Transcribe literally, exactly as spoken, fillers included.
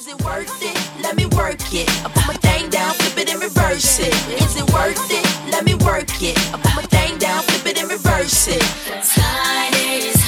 Is it worth it? Let me work it. I put my thing down, flip it and reverse it. Is it worth it? Let me work it. I put my thing down, flip it and reverse it. Slide it.